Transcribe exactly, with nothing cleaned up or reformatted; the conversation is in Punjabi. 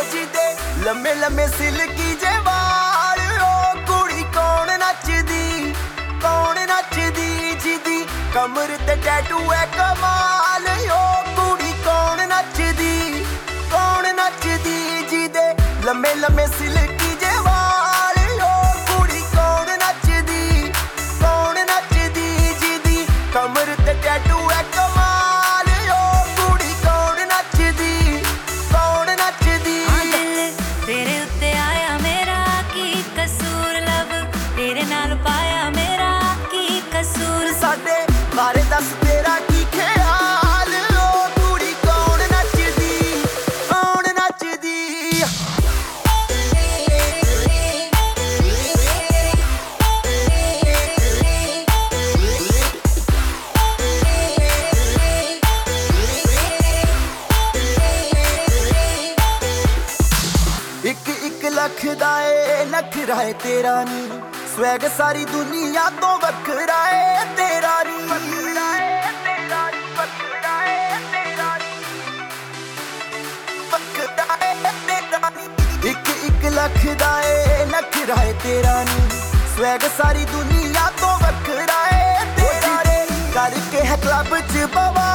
ਜਿਹਦੇ ਲੰਮੇ ਲੰਮੇ ਸਿਲਕੀ ਜੇ ਵਾਲ, ਉਹ ਕੁੜੀ ਕੌਣ ਨੱਚਦੀ ਕੌਣ ਨੱਚਦੀ ਜਿਹਦੀ ਕਮਰ ਤੇ ਟੈਟੂ ਹੈ ਕਮਾਲ, ਉਹ ਕੁੜੀ ਕੌਣ ਨੱਚਦੀ ਕੌਣ ਨੱਚਦੀ ਜਿਹਦੇ ਲੰਮੇ ਲੰਮੇ ਸਿਲਕੀ ਜੇ ਵਾਲ, ਉਹ ਕੁੜੀ ਕੌਣ ਨੱਚਦੀ ਕੌਣ ਨੱਚਦੀ ਜਿਹਦੀ ਕਮਰ ਤੇ ਟੈਟੂ ਹੈ ਕਮਾਲ, ਉਹ ਕੁੜੀ ਕੌਣ ਨੱਚਦੀ ਕੌਣ ਨੱਚਦੀ। ਹਾਂ ਦਿਲ ਤੇਰੇ ਉੱਤੇ ਆਇਆ ਮੇਰਾ, ਕੀ ਕਸੂਰ ਲਵ ਤੇਰੇ ਨਾਲ ਪਾਇਆ ਮੇਰਾ, ਕੀ ਕਸੂਰ। ਸਾਡੇ ਬਾਰੇ ਦੱਸ ਤੇਰਾ ਕੀ ਖਿਆਲ, ਉਹ ਕੁੜੀ ਕੌਣ ਨੱਚਦੀ ਕੌਣ ਨੱਚਦੀ। ਇੱਕ ਇੱਕ ਲੱਖ ਦਾ ਏ ਨਖਰਾ ਏ ਤੇਰਾ ਨੀ, ਸਵੈਗ ਸਾਰੀ ਦੁਨੀਆ ਤੋਂ ਵੱਖਰਾ ਏ ਤੇਰਾ ਨੀ। ਇੱਕ ਇੱਕ ਲੱਖ ਦਾ ਏ ਨਖਰਾ ਏ ਤੇਰਾ ਨੀ, ਸਵੈਗ ਸਾਰੀ ਦੁਨੀਆ ਤੋਂ ਵੱਖਰਾ ਏ ਤੇਰਾ ਨੀ। ਕਰਕੇ ਹੈ ਕਲੱਬ ਚ ਬਵਾ